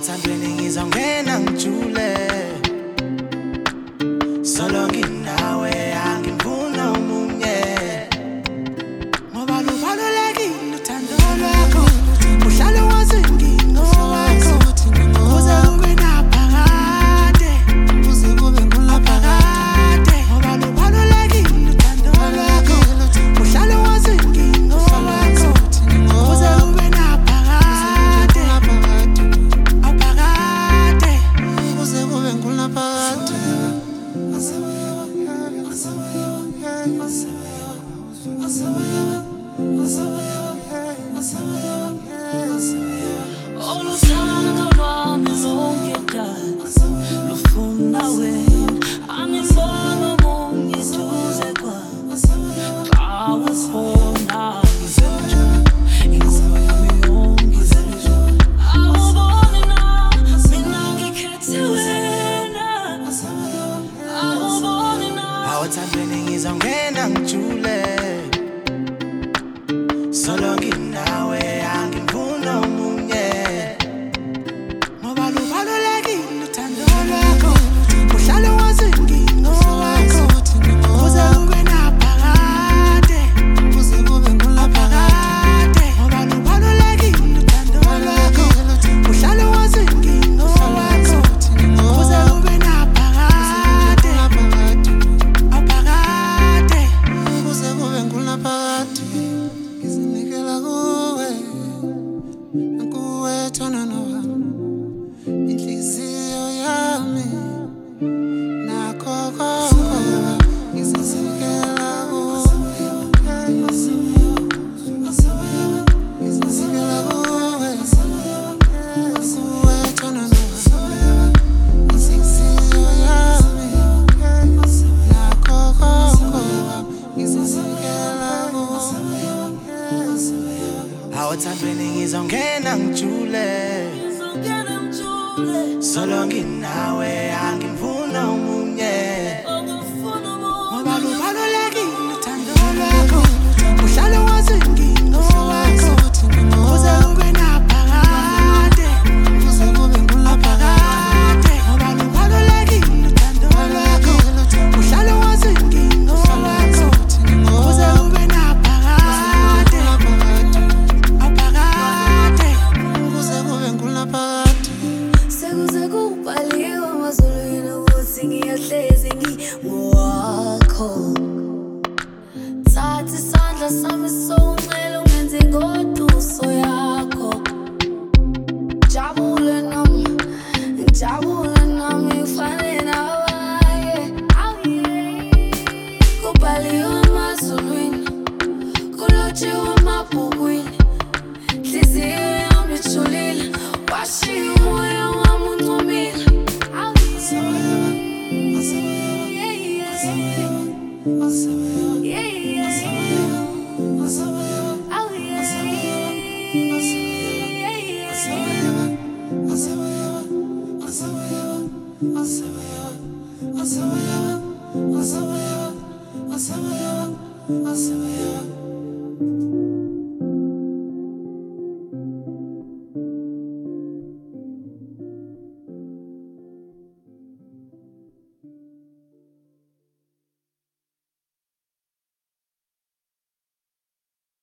awathandweni ngizongena ngijule solo nginawe angifuna omunye ngoba lubalulekile uthando lwakho uhlale wazi inkingo wakho uze ube naphakade uze kube ngulaphakade ngoba lubalulekile uthando lwakho uhlale wazi inkingo wakho uze ube naphakade aphakade uze kube ngulaphakade Oluthando lwami longedala lufuna wena angibona omunye eduze kwami xa ukhona ngizenje ingoma yami yongizenje awuboni na mina ngikhethe wena awuboni na awathandweni ngizongena ngijule solo nginawe angifuna omunye ngoba lubalulekile uthando lwakho uhlale wazi inkingo wakho uze ube naphakade uze kube ngulaphakade ngoba lubalulekile uthando lwakho uhlale wazi inkingo wakho uze ube naphakade aphakade uze kube ngulaphakade ngizinikela kuwe kuwe thonana wami inhliziyo yami nakho konke ngizinikela kuwe ngizinikela kuwe kuwe thonana wami inhliziyo yami nakho konke ngizinikela kuwe awathandweni ngizongena ngijule solo nginawe angifuna omunye ngoba lubalulekile uthando lwakho uhlale wazi inkingo wakho uze ube naphakade uze kube ngulaphakade ngoba lubalulekile uthando lwakho uhlale wazi inkingo wakho uze ube naphakade aphakade uze kube ngulaphakade sekuze kubhaliwe emazulwini ukuthi ngiyahlezi ngingowakho thatha isandla sami sokuncela ungenze ngoduso yakho jabule nami ngifane nawe kubhaliwe emazulwini kulotshiwe emabhukwini nhliziyo yami ijulile washiya umoya wami uncumile Asabaya